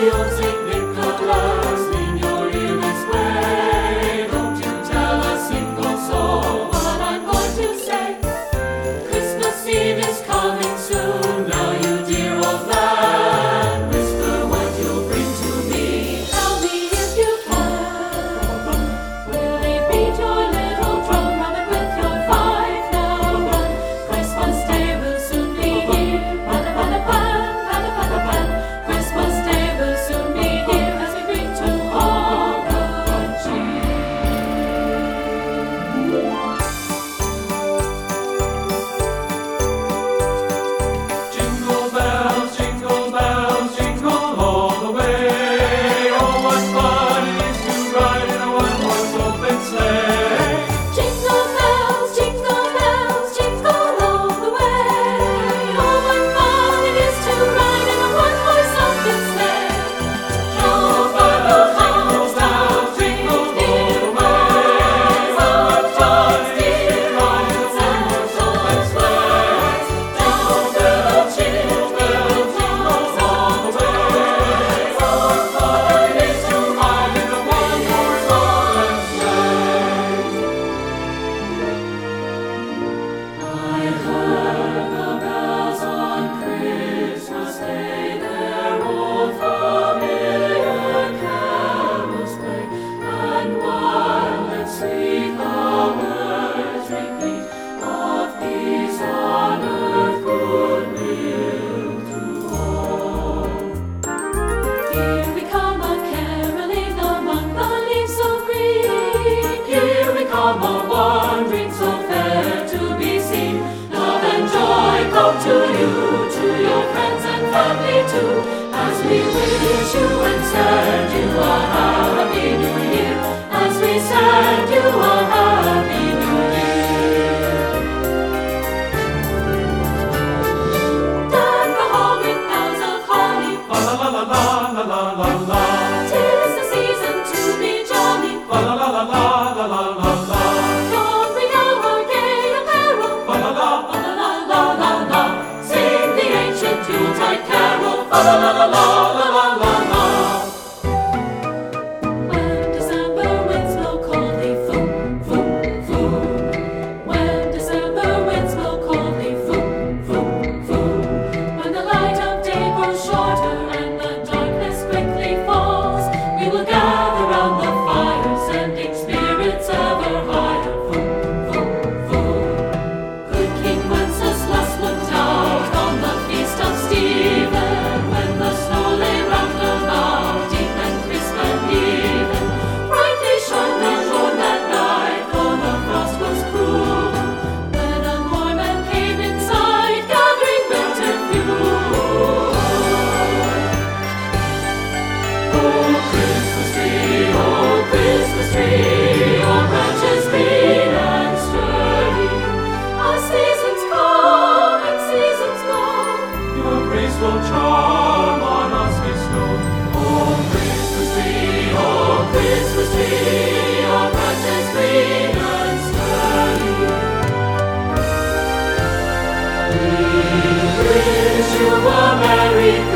old Saint Nicholas, lean your ear this way. Don't you tell a single soul what I'm going to say. Christmas Eve is coming soon, now you dear old man, whisper what you'll bring to me. Tell me if you can. Will you beat your little drum, run it with your fife now run? Christmas Day will soon be here. Pan. Christmas Day will soon be here as we bring to all good cheer. Jingle bells, jingle all the way. Oh, what fun it is to ride in a one-horse open sleigh. Jingle bells, jingle all the way. Oh, what fun it is to ride in a one-horse open sleigh. Jingle bells, jingle all the way. Oh, what fun it is to ride in a one-horse open sleigh. Jingle bells, jingle all the way. Oh, what fun it is to ride in a one-horse open sleigh. I heard the bells on Christmas Day, their old familiar carols play, and while in sleep the words repeat of peace on earth, goodwill to all. Here we come a-caroling among the leaves so green. Here we come a-wandering so fair to be seen. Love and joy come to you, to your friends and family too, as we wish you and send you a happy new year, as we send you a happy new year. Deck the hall with boughs of holly, La la la la la la la la. 'tis the season to be jolly. La la la la la la la la. Don't we know our gay apparel? La la la. La. Sing the ancient Yuletide carol. La la la la la la la. When December winds blow coldly, foom, foom, foom. When December winds blow coldly, foom, foom, foom. When the light of day grows shorter and the darkness quickly falls, we will gather round the fire, sending spirits ever higher. Foom, foom, foom. Good King Wenceslas looked out on the feast of Stephen, when the snow lay round about, deep and crisp and even. Brightly shone the moon that night, though the frost was cruel, when a Norman came inside, gathering winter fuel. Oh, Christmas tree, oh, branches green and sturdy, as seasons come and seasons go, Your grace will charm on us bestow. oh, Christmas tree, oh, branches green and sturdy. We wish you a Merry